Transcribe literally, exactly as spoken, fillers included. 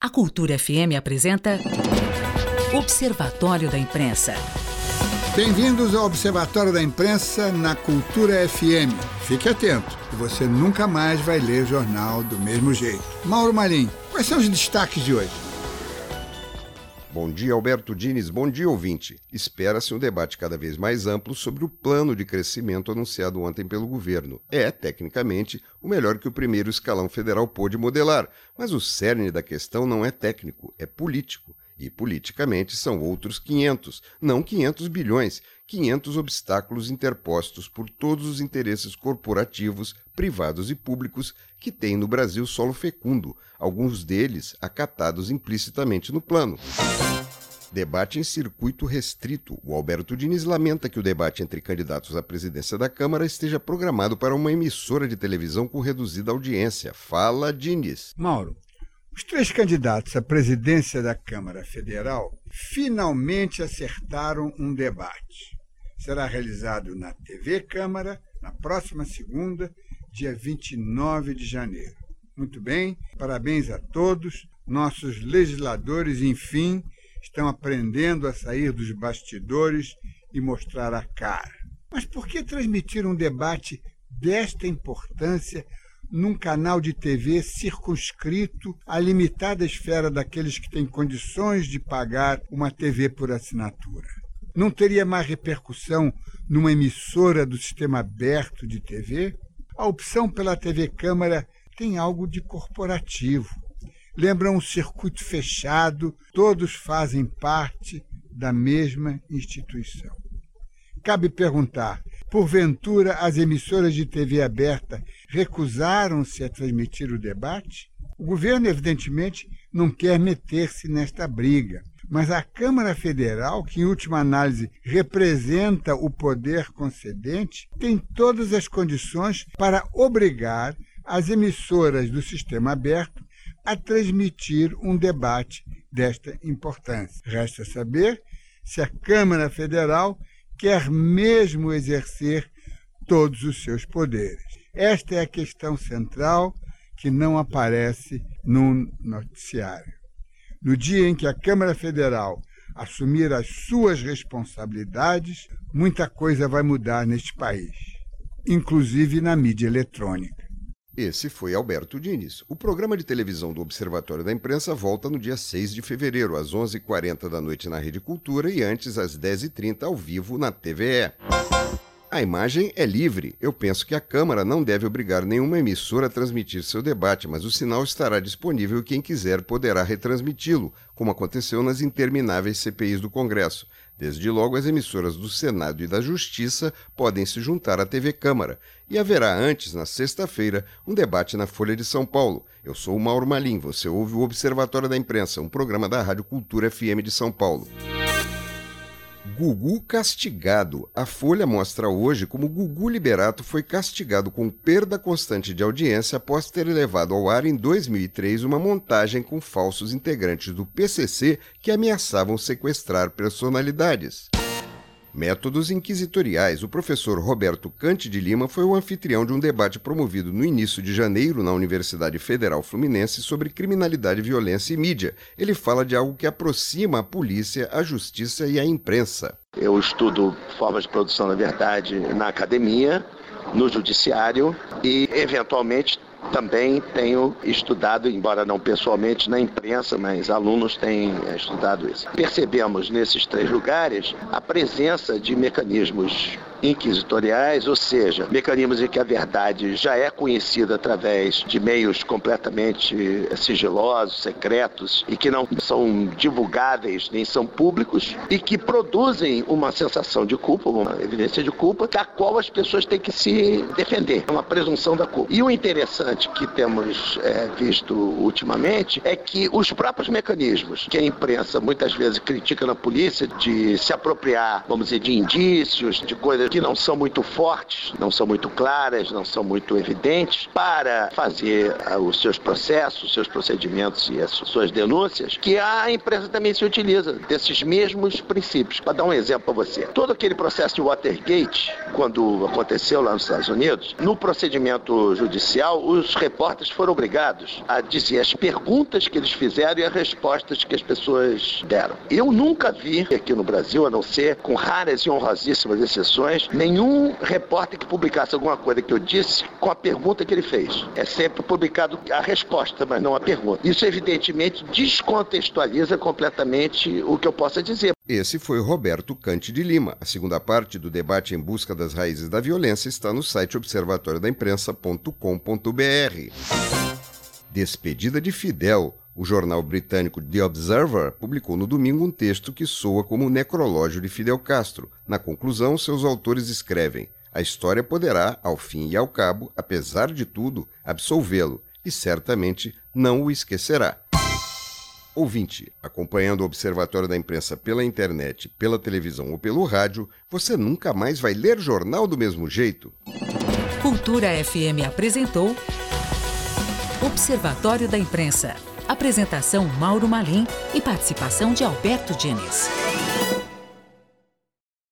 A Cultura F M apresenta Observatório da Imprensa. Bem-vindos ao Observatório da Imprensa na Cultura F M. Fique atento, que você nunca mais vai ler jornal do mesmo jeito. Mauro Malim, quais são os destaques de hoje? Bom dia, Alberto Diniz. Bom dia, ouvinte. Espera-se um debate cada vez mais amplo sobre o plano de crescimento anunciado ontem pelo governo. É, tecnicamente, o melhor que o primeiro escalão federal pôde modelar, mas o cerne da questão não é técnico, é político. E, politicamente, são outros quinhentos, não quinhentos bilhões, quinhentos obstáculos interpostos por todos os interesses corporativos, privados e públicos que têm no Brasil solo fecundo, alguns deles acatados implicitamente no plano. Debate em circuito restrito. O Alberto Diniz lamenta que o debate entre candidatos à presidência da Câmara esteja programado para uma emissora de televisão com reduzida audiência. Fala, Diniz. Mauro, os três candidatos à presidência da Câmara Federal finalmente acertaram um debate. Será realizado na T V Câmara, na próxima segunda, dia vinte e nove de janeiro. Muito bem, parabéns a todos. Nossos legisladores, enfim, estão aprendendo a sair dos bastidores e mostrar a cara. Mas por que transmitir um debate desta importância num canal de T V circunscrito à limitada esfera daqueles que têm condições de pagar uma T V por assinatura? Não teria mais repercussão numa emissora do sistema aberto de T V? A opção pela T V Câmara tem algo de corporativo. Lembra um circuito fechado, todos fazem parte da mesma instituição. Cabe perguntar, porventura as emissoras de T V aberta recusaram-se a transmitir o debate? O governo, evidentemente, não quer meter-se nesta briga, mas a Câmara Federal, que em última análise representa o poder concedente, tem todas as condições para obrigar as emissoras do sistema aberto a transmitir um debate desta importância. Resta saber se a Câmara Federal quer mesmo exercer todos os seus poderes. Esta é a questão central que não aparece no noticiário. No dia em que a Câmara Federal assumir as suas responsabilidades, muita coisa vai mudar neste país, inclusive na mídia eletrônica. Esse foi Alberto Diniz. O programa de televisão do Observatório da Imprensa volta no dia seis de fevereiro, às onze e quarenta da noite na Rede Cultura e antes às dez e trinta ao vivo na T V E. A imagem é livre. Eu penso que a Câmara não deve obrigar nenhuma emissora a transmitir seu debate, mas o sinal estará disponível e quem quiser poderá retransmiti-lo, como aconteceu nas intermináveis C P Is do Congresso. Desde logo, as emissoras do Senado e da Justiça podem se juntar à T V Câmara. E haverá antes, na sexta-feira, um debate na Folha de São Paulo. Eu sou o Mauro Malim, você ouve o Observatório da Imprensa, um programa da Rádio Cultura F M de São Paulo. Gugu castigado. A Folha mostra hoje como Gugu Liberato foi castigado com perda constante de audiência após ter levado ao ar em dois mil e três uma montagem com falsos integrantes do P C C que ameaçavam sequestrar personalidades. Métodos inquisitoriais. O professor Roberto Cante de Lima foi o anfitrião de um debate promovido no início de janeiro na Universidade Federal Fluminense sobre criminalidade, violência e mídia. Ele fala de algo que aproxima a polícia, a justiça e a imprensa. Eu estudo formas de produção da verdade na academia, no judiciário e, eventualmente, também tenho estudado, embora não pessoalmente, na imprensa, mas alunos têm estudado isso. Percebemos nesses três lugares a presença de mecanismos inquisitoriais, ou seja, mecanismos em que a verdade já é conhecida através de meios completamente sigilosos, secretos, e que não são divulgáveis nem são públicos, e que produzem uma sensação de culpa, uma evidência de culpa, da qual as pessoas têm que se defender, uma presunção da culpa. E o interessante que temos é, visto ultimamente é que os próprios mecanismos que a imprensa muitas vezes critica na polícia de se apropriar, vamos dizer, de indícios, de coisas que não são muito fortes, não são muito claras, não são muito evidentes para fazer uh, os seus processos, os seus procedimentos e as suas denúncias, que a empresa também se utiliza desses mesmos princípios. Para dar um exemplo para você, todo aquele processo de Watergate, quando aconteceu lá nos Estados Unidos, no procedimento judicial, os repórteres foram obrigados a dizer as perguntas que eles fizeram e as respostas que as pessoas deram. Eu nunca vi aqui no Brasil, a não ser com raras e honrosíssimas exceções, nenhum repórter que publicasse alguma coisa que eu disse com a pergunta que ele fez. É sempre publicado a resposta, mas não a pergunta. Isso, evidentemente, descontextualiza completamente o que eu possa dizer. Esse foi Roberto Cante de Lima. A segunda parte do debate Em Busca das Raízes da Violência está no site observatório da imprensa ponto com ponto b r. Despedida de Fidel. O jornal britânico The Observer publicou no domingo um texto que soa como o necrológio de Fidel Castro. Na conclusão, seus autores escrevem: a história poderá, ao fim e ao cabo, apesar de tudo, absolvê-lo, e certamente não o esquecerá. Ouvinte, acompanhando o Observatório da Imprensa pela internet, pela televisão ou pelo rádio, você nunca mais vai ler jornal do mesmo jeito? Cultura F M apresentou Observatório da Imprensa. Apresentação Mauro Malim e participação de Alberto Diniz.